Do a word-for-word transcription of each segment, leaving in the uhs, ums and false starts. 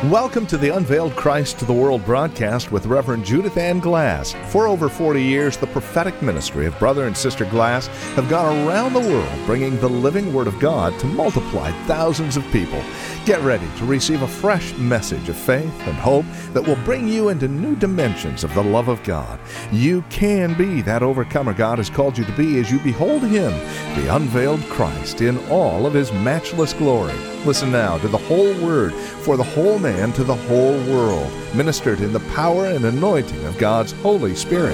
Welcome to the Unveiled Christ to the World broadcast with Reverend Judith Ann Glass. For over forty years, the prophetic ministry of Brother and Sister Glass have gone around the world bringing the living Word of God to multiply thousands of people. Get ready to receive a fresh message of faith and hope that will bring you into new dimensions of the love of God. You can be that overcomer God has called you to be as you behold Him, the unveiled Christ, in all of His matchless glory. Listen now to the whole Word for the whole man to the whole world, ministered in the power and anointing of God's Holy Spirit.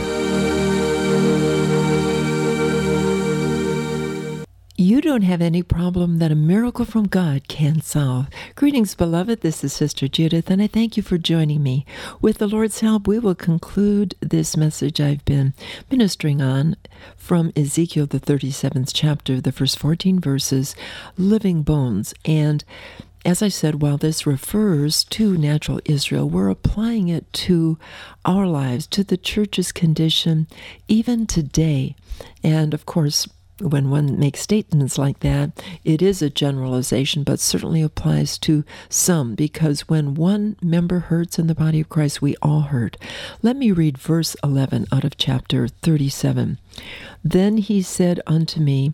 You don't have any problem that a miracle from God can solve. Greetings, beloved. This is Sister Judith, and I thank you for joining me. With the Lord's help, we will conclude this message I've been ministering on from Ezekiel, the thirty-seventh chapter, the first fourteen verses, living bones. And as I said, while this refers to natural Israel, we're applying it to our lives, to the church's condition, even today. And of course, when one makes statements like that, it is a generalization, but certainly applies to some, because when one member hurts in the body of Christ, we all hurt. Let me read verse eleven out of chapter thirty-seven. Then he said unto me,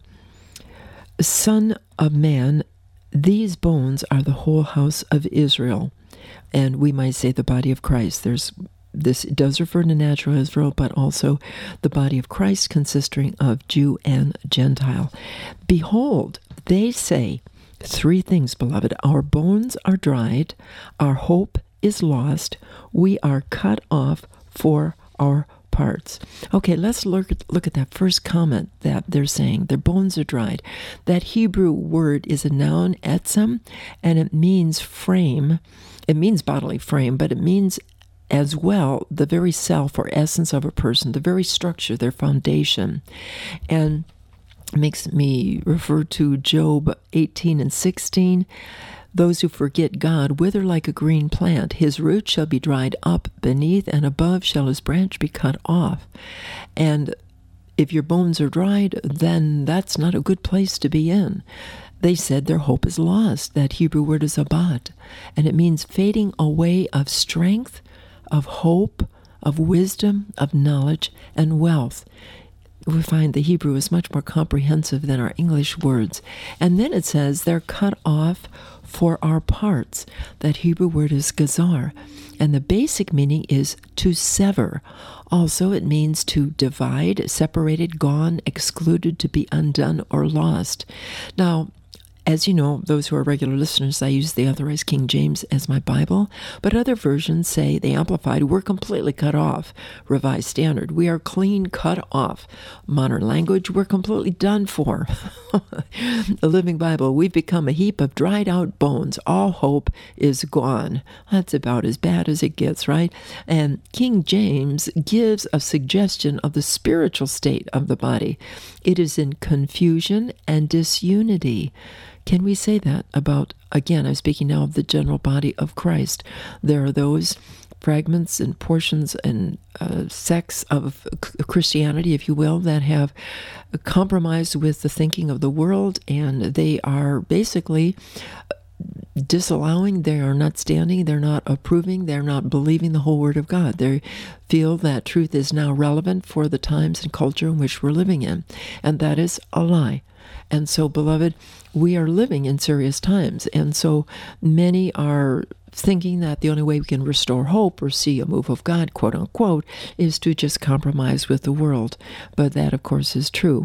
Son of man, these bones are the whole house of Israel. And we might say the body of Christ. There's This does refer to natural Israel, but also the body of Christ consisting of Jew and Gentile. Behold, they say three things, beloved. Our bones are dried, our hope is lost, we are cut off for our parts. Okay, let's look at, look at that first comment that they're saying. Their bones are dried. That Hebrew word is a noun, etzem, and it means frame. It means bodily frame, but it means as well the very self or essence of a person, the very structure, their foundation. And makes me refer to Job eighteen and sixteen. Those who forget God wither like a green plant. His root shall be dried up beneath, and above shall his branch be cut off. And if your bones are dried, then that's not a good place to be in. They said their hope is lost. That Hebrew word is abat, and it means fading away of strength, of hope, of wisdom, of knowledge, and wealth. We find the Hebrew is much more comprehensive than our English words. And then it says they're cut off for our parts. That Hebrew word is gazar, and the basic meaning is to sever. Also, it means to divide, separated, gone, excluded, to be undone or lost. Now, as you know, those who are regular listeners, I use the Authorized King James as my Bible, but other versions say, the Amplified, we're completely cut off. Revised Standard, we are clean cut off. Modern Language, we're completely done for. The Living Bible, we've become a heap of dried out bones. All hope is gone. That's about as bad as it gets, right? And King James gives a suggestion of the spiritual state of the body. It is in confusion and disunity. Can we say that about, again, I'm speaking now of the general body of Christ. There are those fragments and portions and uh, sects of Christianity, if you will, that have compromised with the thinking of the world, and they are basically disallowing, they are not standing, they're not approving, they're not believing the whole Word of God. They feel that truth is now relevant for the times and culture in which we're living in, and that is a lie. And so, beloved, we are living in serious times, and so many are thinking that the only way we can restore hope or see a move of God, quote unquote, is to just compromise with the world. But that, of course, is true.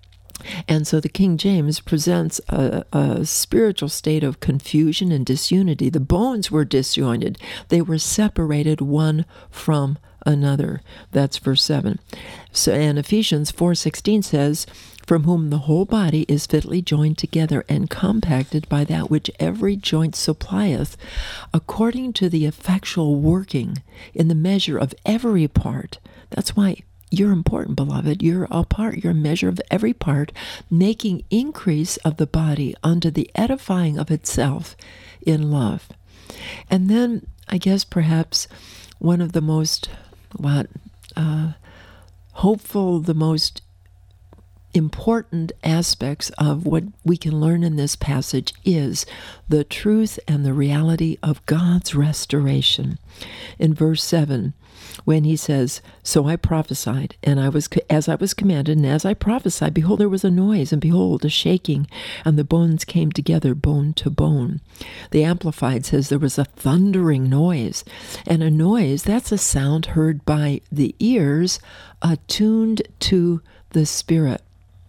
And so the King James presents a, a spiritual state of confusion and disunity. The bones were disjointed. They were separated one from another. That's verse seven. So, and Ephesians four sixteen says, from whom the whole body is fitly joined together and compacted by that which every joint supplieth, according to the effectual working in the measure of every part. That's why you're important, beloved. You're a part. You're a measure of every part, making increase of the body unto the edifying of itself in love. And then, I guess perhaps one of the most, what, uh, hopeful, the most important aspects of what we can learn in this passage is the truth and the reality of God's restoration. In verse seven, when he says, "So I prophesied, and I was as I was commanded, and as I prophesied, behold, there was a noise, and behold, a shaking, and the bones came together, bone to bone." The Amplified says there was a thundering noise, and a noise, that's a sound heard by the ears attuned to the Spirit.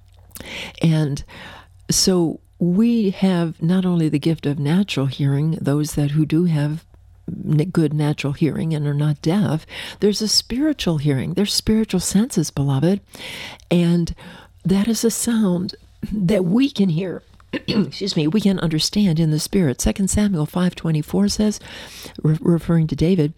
And so we have not only the gift of natural hearing, those that who do have good natural hearing and are not deaf, there's a spiritual hearing. There's spiritual senses, beloved. And that is a sound that we can hear. Excuse me, we can understand in the Spirit. Second Samuel five twenty-four says, re- referring to David,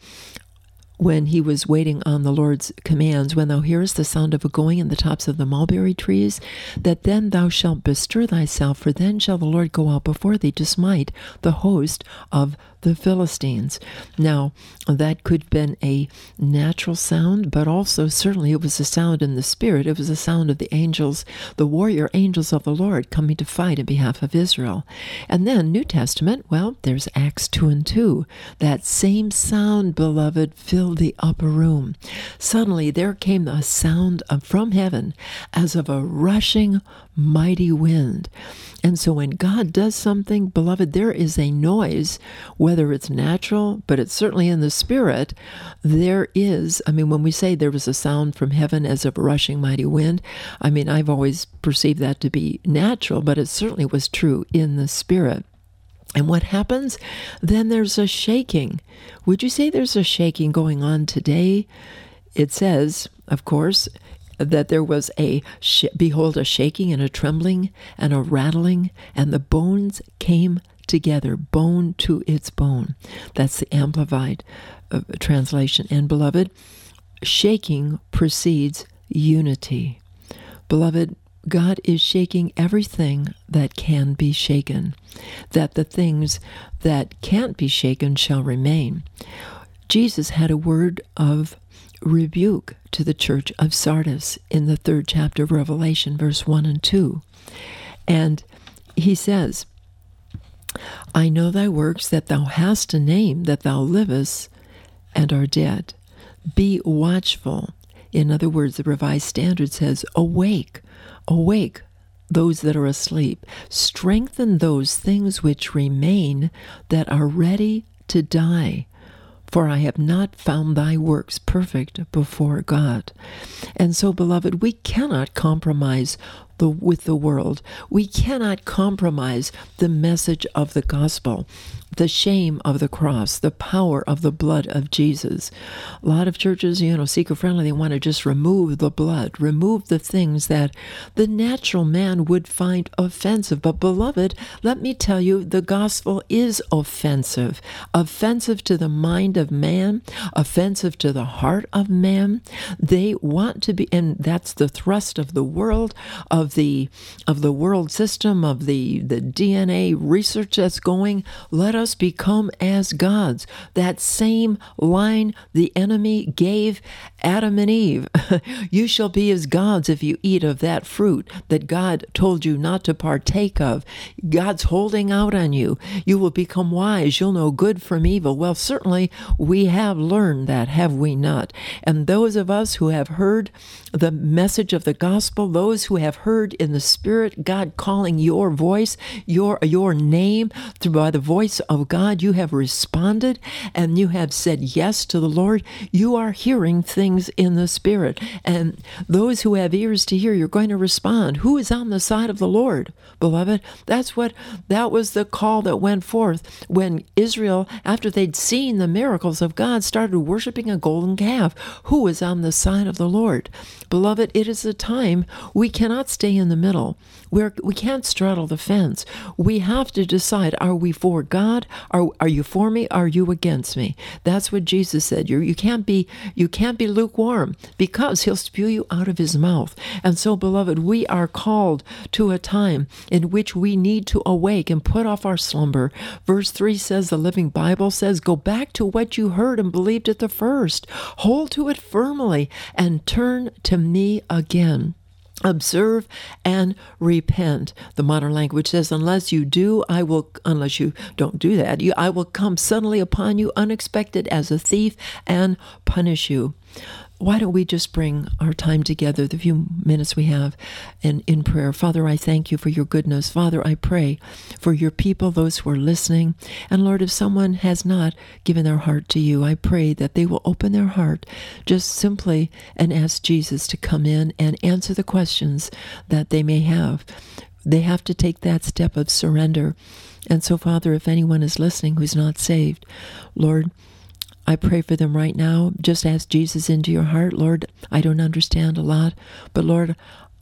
when he was waiting on the Lord's commands, "When thou hearest the sound of a going in the tops of the mulberry trees, that then thou shalt bestir thyself, for then shall the Lord go out before thee to smite the host of the Philistines." Now, that could have been a natural sound, but also certainly it was a sound in the Spirit. It was a sound of the angels, the warrior angels of the Lord coming to fight in behalf of Israel. And then New Testament, well, there's Acts two and two. That same sound, beloved, filled the upper room. Suddenly there came a sound from heaven as of a rushing mighty wind. And so when God does something, beloved, there is a noise, whether it's natural, but it's certainly in the Spirit. There is, I mean, when we say there was a sound from heaven as of a rushing mighty wind, I mean, I've always perceived that to be natural, but it certainly was true in the Spirit. And what happens? Then there's a shaking. Would you say there's a shaking going on today? It says, of course, that there was a, sh- behold, a shaking and a trembling and a rattling, and the bones came together, bone to its bone. That's the Amplified uh, translation. And beloved, shaking precedes unity. Beloved, God is shaking everything that can be shaken, that the things that can't be shaken shall remain. Jesus had a word of rebuke to the church of Sardis in the third chapter of Revelation, verse one and two. And he says, "I know thy works, that thou hast a name, that thou livest and are dead. Be watchful." In other words, the Revised Standard says, awake, awake those that are asleep. Strengthen those things which remain that are ready to die. For I have not found thy works perfect before God. And so, beloved, we cannot compromise the, with the world. We cannot compromise the message of the gospel, the shame of the cross, the power of the blood of Jesus. A lot of churches, you know, seeker-friendly, they want to just remove the blood, remove the things that the natural man would find offensive. But beloved, let me tell you, the gospel is offensive. Offensive to the mind of man, offensive to the heart of man. They want to be, and that's the thrust of the world, of the of the world system, of the, the D N A research that's going. Let us become as gods. That same line the enemy gave Adam and Eve. You shall be as gods if you eat of that fruit that God told you not to partake of. God's holding out on you. You will become wise. You'll know good from evil. Well, certainly we have learned that, have we not? And those of us who have heard the message of the gospel, those who have heard in the Spirit God calling your voice, your your name through by the voice of God, you have responded and you have said yes to the Lord. You are hearing things in the Spirit. And those who have ears to hear, you're going to respond. Who is on the side of the Lord, beloved? That's what, that was the call that went forth when Israel, after they'd seen the miracles of God, started worshiping a golden calf. Who is on the side of the Lord? Beloved, it is a time we cannot stay in the middle. We're, we can't straddle the fence. We have to decide, are we for God? Are, are you for me? Are you against me? That's what Jesus said. You're, you can't be you can't be lukewarm, because he'll spew you out of his mouth. And so, beloved, we are called to a time in which we need to awake and put off our slumber. Verse three says, the Living Bible says, go back to what you heard and believed at the first. Hold to it firmly and turn to me again. Observe and repent. The modern language says, unless you do, I will, unless you don't do that, you, I will come suddenly upon you, unexpected as a thief, and punish you. Why don't we just bring our time together, the few minutes we have, in, in prayer. Father, I thank you for your goodness. Father, I pray for your people, those who are listening. And Lord, if someone has not given their heart to you, I pray that they will open their heart just simply and ask Jesus to come in and answer the questions that they may have. They have to take that step of surrender. And so, Father, if anyone is listening who's not saved, Lord, I pray for them right now. Just ask Jesus into your heart. Lord, I don't understand a lot, but Lord,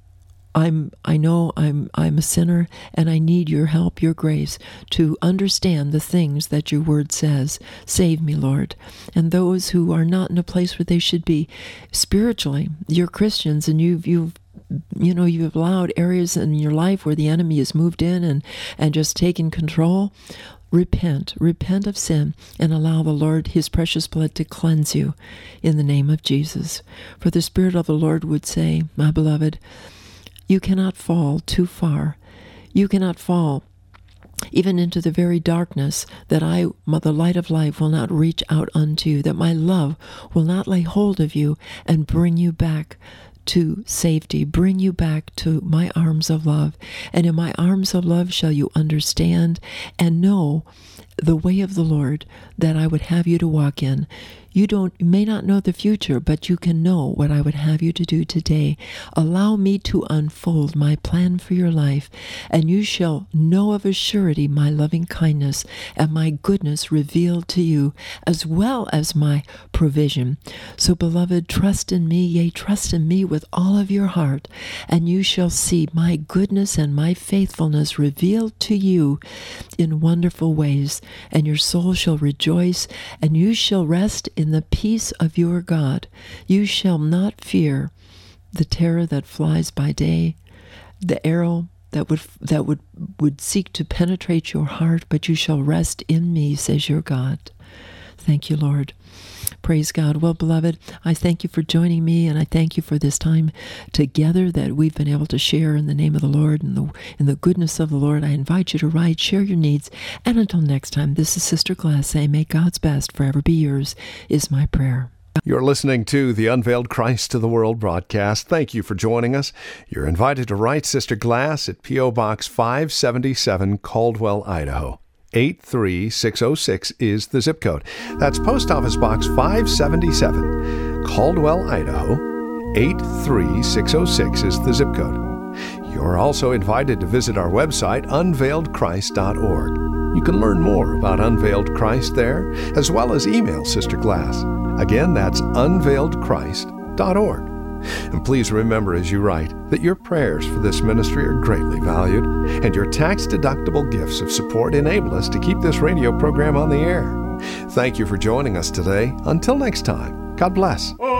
I'm I know I'm I'm a sinner, and I need your help, your grace, to understand the things that your word says. Save me, Lord. And those who are not in a place where they should be spiritually, you're Christians, and you've you've you know, you've allowed areas in your life where the enemy has moved in and, and just taken control. Repent, repent of sin, and allow the Lord, his precious blood, to cleanse you in the name of Jesus. For the Spirit of the Lord would say, my beloved, you cannot fall too far. You cannot fall even into the very darkness, that I, the light of life, will not reach out unto you, that my love will not lay hold of you and bring you back to safety, bring you back to my arms of love. And in my arms of love shall you understand and know the way of the Lord that I would have you to walk in. You don't, you may not know the future, but you can know what I would have you to do today. Allow me to unfold my plan for your life, and you shall know of a surety my loving kindness and my goodness revealed to you, as well as my provision. So, beloved, trust in me, yea, trust in me with all of your heart, and you shall see my goodness and my faithfulness revealed to you in wonderful ways, and your soul shall rejoice, and you shall rest in the peace of your God. You shall not fear the terror that flies by day, the arrow that would that would, would seek to penetrate your heart, but you shall rest in me, says your God. Thank you, Lord. Praise God. Well, beloved, I thank you for joining me, and I thank you for this time together that we've been able to share in the name of the Lord and the, in the goodness of the Lord. I invite you to write, share your needs, and until next time, this is Sister Glass saying, may God's best forever be yours, is my prayer. You're listening to the Unveiled Christ to the World broadcast. Thank you for joining us. You're invited to write Sister Glass at P O. Box five seventy-seven, Caldwell, Idaho. eight three six oh six is the zip code. That's Post Office Box five seventy-seven, Caldwell, Idaho. eight three six oh six is the zip code. You're also invited to visit our website, unveiled christ dot org. You can learn more about Unveiled Christ there, as well as email Sister Glass. Again, that's unveiled christ dot org. And please remember as you write that your prayers for this ministry are greatly valued, and your tax-deductible gifts of support enable us to keep this radio program on the air. Thank you for joining us today. Until next time, God bless.